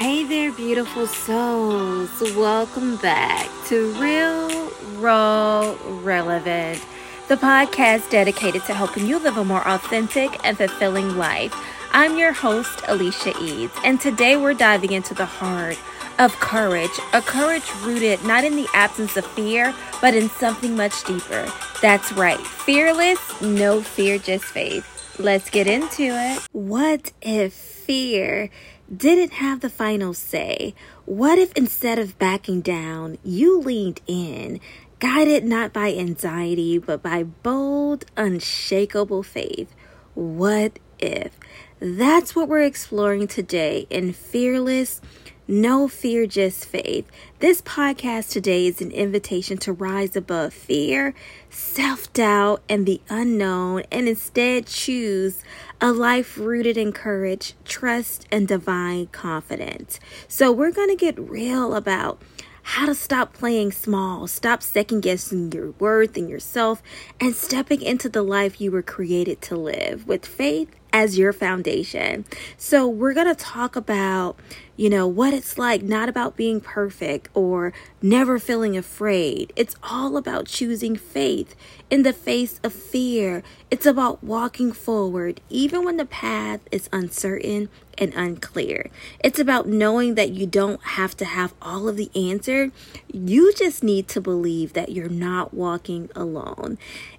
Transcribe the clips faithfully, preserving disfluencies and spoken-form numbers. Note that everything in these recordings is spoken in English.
Hey there, beautiful souls. Welcome back to Real, Raw, Relevant, the podcast dedicated to helping you live a more authentic and fulfilling life. I'm your host, Alicia Eads, and today we're diving into the heart of courage, a courage rooted not in the absence of fear, but in something much deeper. That's right, fearless, no fear, just faith. Let's get into it. What if fear didn't have the final say? What if instead of backing down, you leaned in, guided not by anxiety, but by bold, unshakable faith? What if? That's what we're exploring today in Fearless, No Fear, Just Faith. This podcast today is an invitation to rise above fear, self-doubt, and the unknown, and instead choose a life rooted in courage, trust, and divine confidence. So we're going to get real about how to stop playing small, stop second-guessing your worth and yourself, and stepping into the life you were created to live with faith as your foundation. So we're going to talk about, you know, what it's like, not about being perfect or never feeling afraid. It's all about choosing faith in the face of fear. It's about walking forward, even when the path is uncertain and unclear. It's about knowing that you don't have to have all of the answer. You just need to believe that you're not walking alone.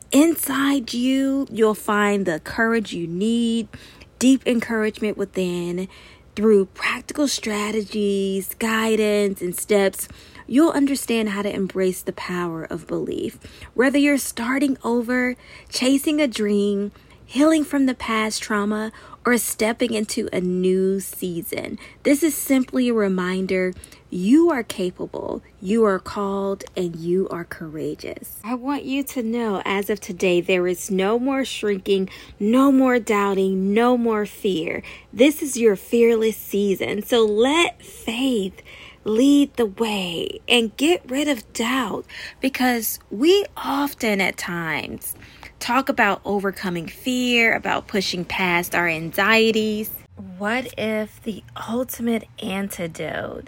Inside you, you'll find the courage you need, deep encouragement within. Through practical strategies, guidance, and steps, you'll understand how to embrace the power of belief. Whether you're starting over, chasing a dream, healing from the past trauma, or stepping into a new season, this is simply a reminder you are capable, you are called, and you are courageous. I want you to know, as of today, there is no more shrinking, no more doubting, no more fear. This is your fearless season. So let faith lead the way and get rid of doubt, because we often at times talk about overcoming fear, about pushing past our anxieties. What if the ultimate antidote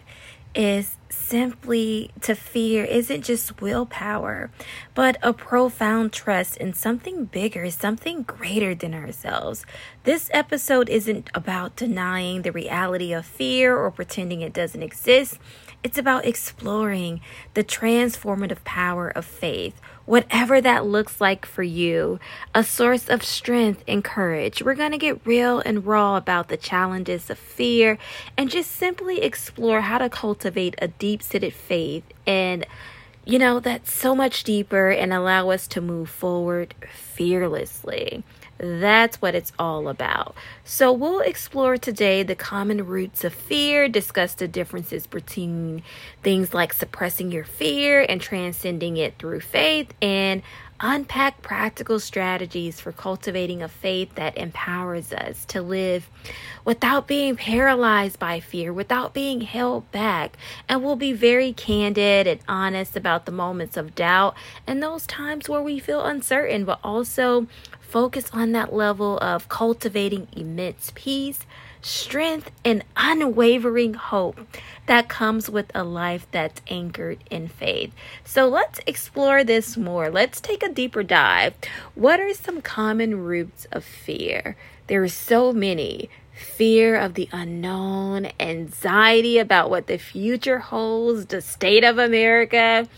is simply to fear isn't just willpower, but a profound trust in something bigger, something greater than ourselves? This episode isn't about denying the reality of fear or pretending it doesn't exist. It's about exploring the transformative power of faith, whatever that looks like for you, a source of strength and courage. We're going to get real and raw about the challenges of fear and just simply explore how to cultivate a deep-seated faith and, you know, that's so much deeper and allow us to move forward fearlessly. That's what it's all about. So we'll explore today the common roots of fear, discuss the differences between things like suppressing your fear and transcending it through faith, and unpack practical strategies for cultivating a faith that empowers us to live without being paralyzed by fear, without being held back. And we'll be very candid and honest about the moments of doubt and those times where we feel uncertain, but also focus on that level of cultivating immense peace, strength, and unwavering hope that comes with a life that's anchored in faith. So let's explore this more. Let's take a deeper dive. What are some common roots of fear? There are so many. Fear of the unknown, anxiety about what the future holds, the state of America,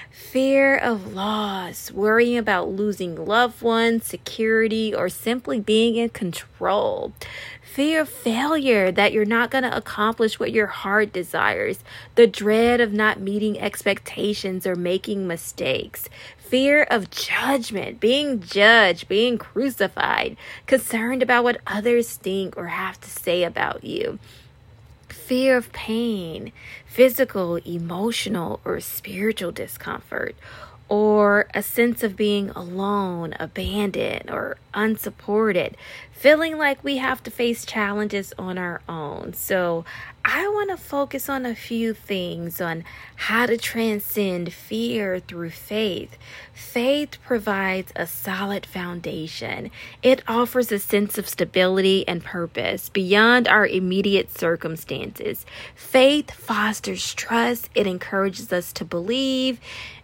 fear of loss, worrying about losing loved ones, security, or simply being in control. Fear of failure, that you're not going to accomplish what your heart desires. The dread of not meeting expectations or making mistakes. Fear of judgment, being judged, being crucified, concerned about what others think or have to say about you. Fear of pain, physical, emotional, or spiritual discomfort, or a sense of being alone, abandoned, or unsupported, feeling like we have to face challenges on our own. So I want to focus on a few things on how to transcend fear through faith. Faith provides a solid foundation. It offers a sense of stability and purpose beyond our immediate circumstances. Faith fosters trust. It encourages us to believe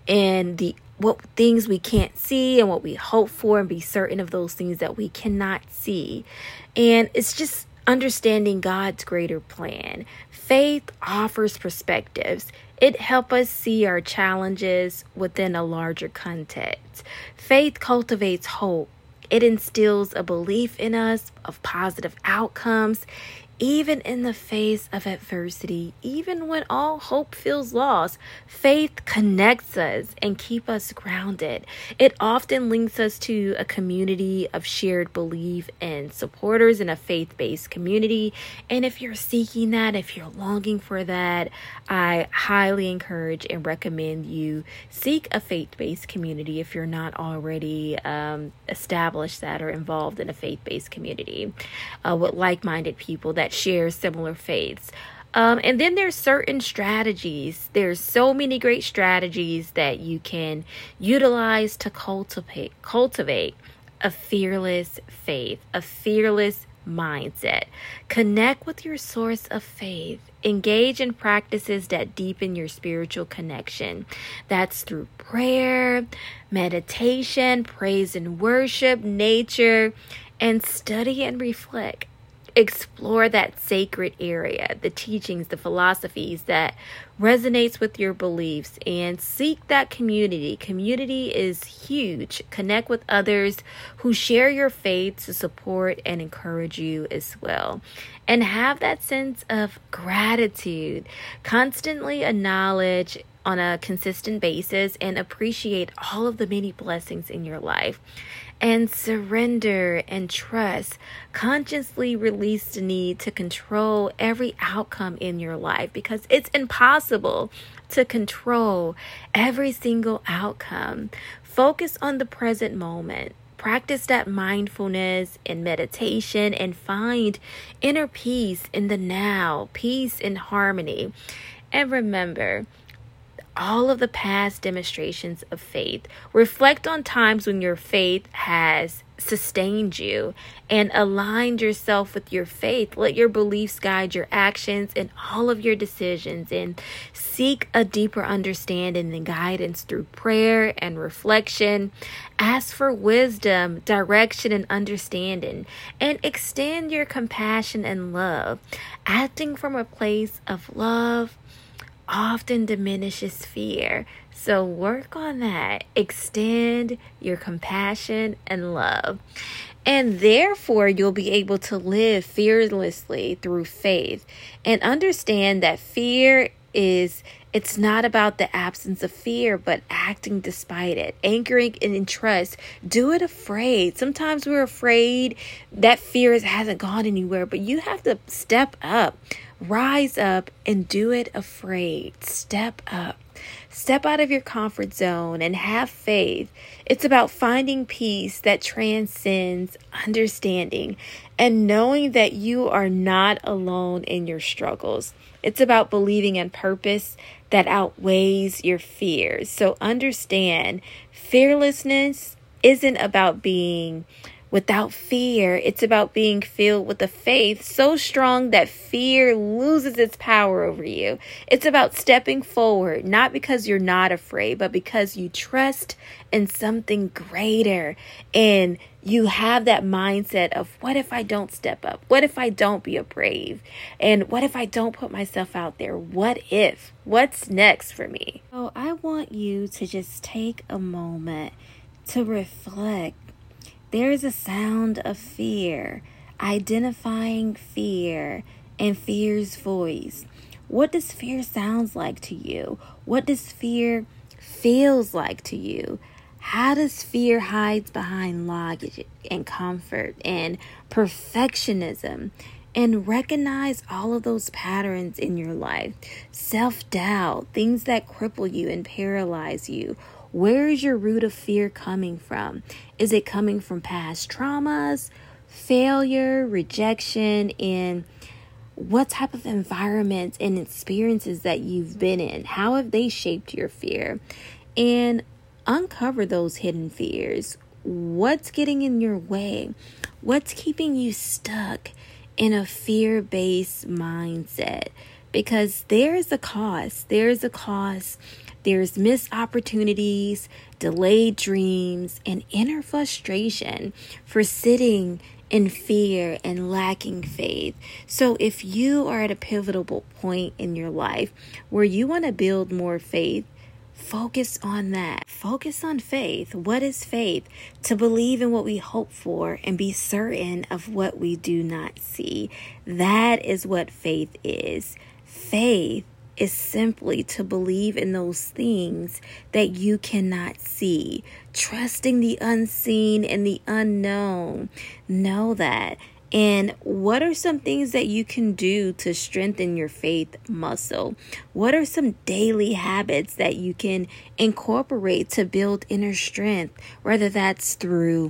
in the what things we can't see and what we hope for, and be certain of those things that we cannot see. And it's just understanding God's greater plan. Faith offers perspectives. It helps us see our challenges within a larger context. Faith cultivates hope. It instills a belief in us of positive outcomes, even in the face of adversity, even when all hope feels lost. Faith connects us and keeps us grounded. It often links us to a community of shared belief and supporters in a faith-based community. And if you're seeking that, if you're longing for that, I highly encourage and recommend you seek a faith-based community if you're not already um, established that or involved in a faith-based community uh, with like-minded people that share similar faiths. Um, and then there's certain strategies. There's so many great strategies that you can utilize to cultivate cultivate a fearless faith, a fearless mindset. Connect with your source of faith. Engage in practices that deepen your spiritual connection. That's through prayer, meditation, praise and worship, nature, and study and reflect. Explore that sacred area, the teachings, the philosophies that resonates with your beliefs, and seek that community. Community is huge. Connect with others who share your faith to support and encourage you as well. And have that sense of gratitude. Constantly acknowledge on a consistent basis and appreciate all of the many blessings in your life. And surrender and trust. Consciously release the need to control every outcome in your life, because it's impossible to control every single outcome. Focus on the present moment. Practice that mindfulness and meditation and find inner peace in the now, peace and harmony. And remember, all of the past demonstrations of faith. Reflect on times when your faith has sustained you and aligned yourself with your faith. Let your beliefs guide your actions and all of your decisions, and seek a deeper understanding and guidance through prayer and reflection. Ask for wisdom, direction, and understanding, and extend your compassion and love. Acting from a place of love often diminishes fear. So work on that. Extend your compassion and love. And therefore, you'll be able to live fearlessly through faith, and understand that fear is, it's not about the absence of fear, but acting despite it, anchoring in trust. Do it afraid. Sometimes we're afraid that fear hasn't gone anywhere, but you have to step up. Rise up and do it afraid. Step up. Step out of your comfort zone and have faith. It's about finding peace that transcends understanding and knowing that you are not alone in your struggles. It's about believing in purpose that outweighs your fears. So understand, fearlessness isn't about being without fear. It's about being filled with a faith so strong that fear loses its power over you. It's about stepping forward, not because you're not afraid, but because you trust in something greater. And you have that mindset of, what if I don't step up? What if I don't be brave? And what if I don't put myself out there? What if? What's next for me? So I want you to just take a moment to reflect. There's a sound of fear, identifying fear and fear's voice. What does fear sound like to you? What does fear feels like to you? How does fear hide behind logic and comfort and perfectionism? And recognize all of those patterns in your life. Self-doubt, things that cripple you and paralyze you. Where is your root of fear coming from? Is it coming from past traumas, failure, rejection, and What type of environments and experiences that you've been in? How have they shaped your fear? And uncover those hidden fears. What's getting in your way? What's keeping you stuck in a fear-based mindset? Because there's a cost. There's a cost. There's missed opportunities, delayed dreams, and inner frustration for sitting in fear and lacking faith. So if you are at a pivotal point in your life where you want to build more faith, focus on that. Focus on faith. What is faith? To believe in what we hope for and be certain of what we do not see. That is what faith is. Faith is simply to believe in those things that you cannot see. Trusting the unseen and the unknown. Know that. And what are some things that you can do to strengthen your faith muscle? What are some daily habits that you can incorporate to build inner strength? Whether that's through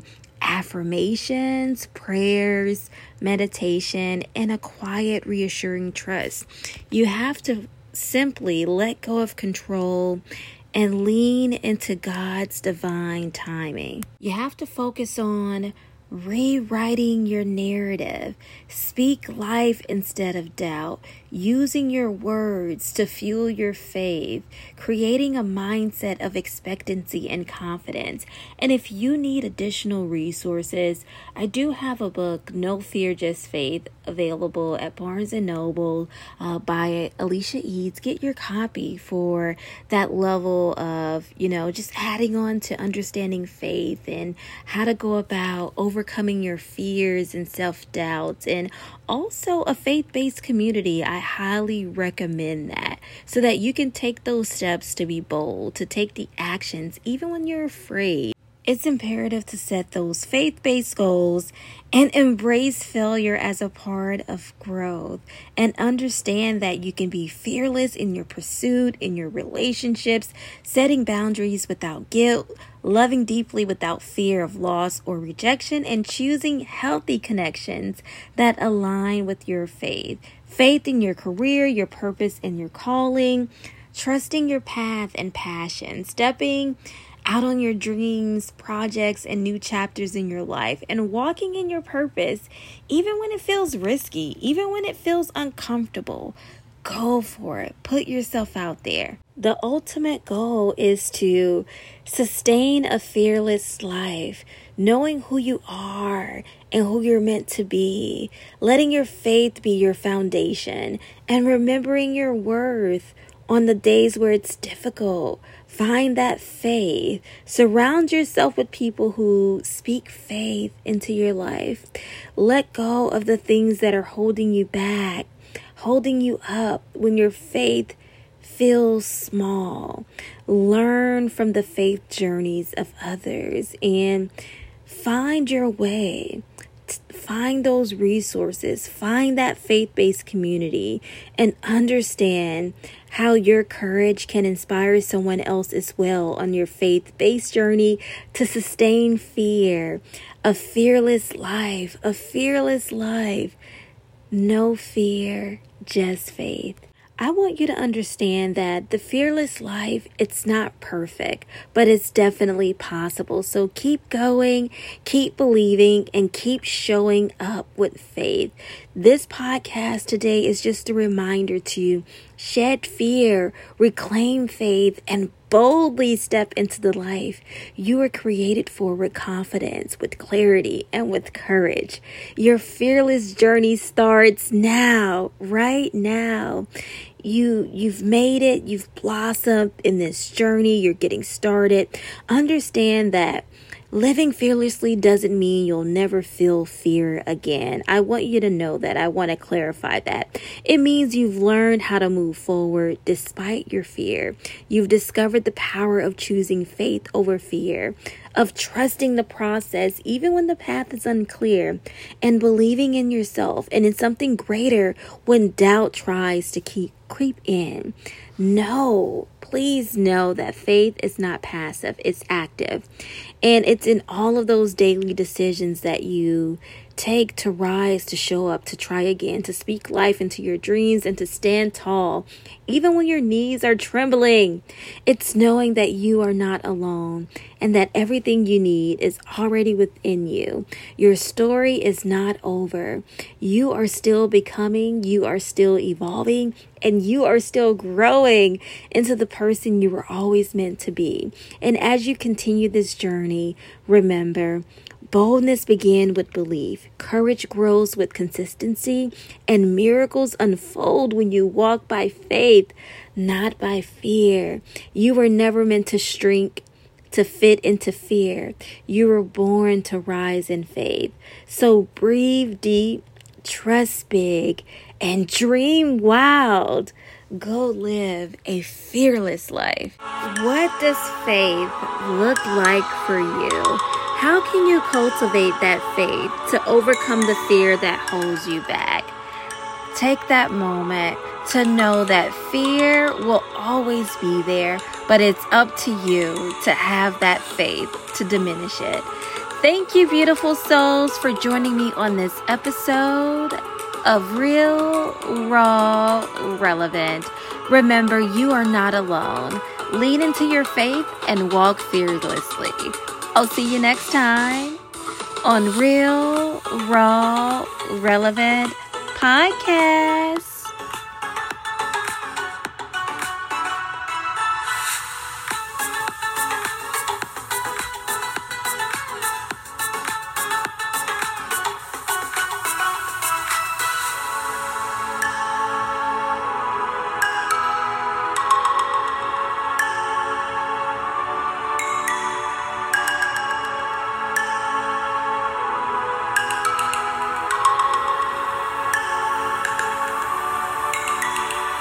affirmations, prayers, meditation, and a quiet, reassuring trust. You have to simply let go of control and lean into God's divine timing. You have to focus on rewriting your narrative. Speak life instead of doubt. Using your words to fuel your faith. Creating a mindset of expectancy and confidence. And if you need additional resources, I do have a book, No Fear, Just Faith, available at Barnes and Noble uh, by Alicia Eads. Get your copy for that level of, you know, just adding on to understanding faith and how to go about overcoming your fears and self-doubts, and also a faith-based community. I highly recommend that so that you can take those steps to be bold, to take the actions even when you're afraid. It's imperative to set those faith-based goals and embrace failure as a part of growth, and understand that you can be fearless in your pursuit, in your relationships, setting boundaries without guilt, loving deeply without fear of loss or rejection, and choosing healthy connections that align with your faith. Faith in your career, your purpose, and your calling, trusting your path and passion, stepping out on your dreams, projects, and new chapters in your life, and walking in your purpose, even when it feels risky, even when it feels uncomfortable. Go for it. Put yourself out there. The ultimate goal is to sustain a fearless life, knowing who you are and who you're meant to be, letting your faith be your foundation, and remembering your worth on the days where it's difficult. Find that faith. Surround yourself with people who speak faith into your life. Let go of the things that are holding you back, holding you up when your faith feels small. Learn from the faith journeys of others and find your way. Find those resources, find that faith-based community, and understand how your courage can inspire someone else as well on your faith-based journey to sustain fear, a fearless life, a fearless life. No fear, just faith. I want you to understand that the fearless life, it's not perfect, but it's definitely possible. So keep going, keep believing, and keep showing up with faith. This podcast today is just a reminder to shed fear, reclaim faith, and boldly step into the life you were created for with confidence, with clarity, and with courage. Your fearless journey starts now, right now. You, you've made it. You've blossomed in this journey. You're getting started. Understand that living fearlessly doesn't mean you'll never feel fear again. I want you to know that. I want to clarify that. It means you've learned how to move forward despite your fear. You've discovered the power of choosing faith over fear, of trusting the process even when the path is unclear, and believing in yourself and in something greater when doubt tries to keep creep in. No, please know that faith is not passive, it's active. And it's in all of those daily decisions that you take to rise, to show up, to try again, to speak life into your dreams, and to stand tall, even when your knees are trembling. It's knowing that you are not alone and that everything you need is already within you. Your story is not over. You are still becoming, you are still evolving, and you are still growing into the person you were always meant to be. And as you continue this journey, remember, boldness begins with belief, courage grows with consistency, and miracles unfold when you walk by faith, not by fear. You were never meant to shrink, to fit into fear. You were born to rise in faith. So breathe deep, trust big, and dream wild. Go live a fearless life. What does faith look like for you? How can you cultivate that faith to overcome the fear that holds you back? Take that moment to know that fear will always be there, but it's up to you to have that faith to diminish it. Thank you, beautiful souls, for joining me on this episode of Real, Raw, Relevant. Remember, you are not alone. Lean into your faith and walk fearlessly. I'll see you next time on Real, Raw, Relevant Podcast.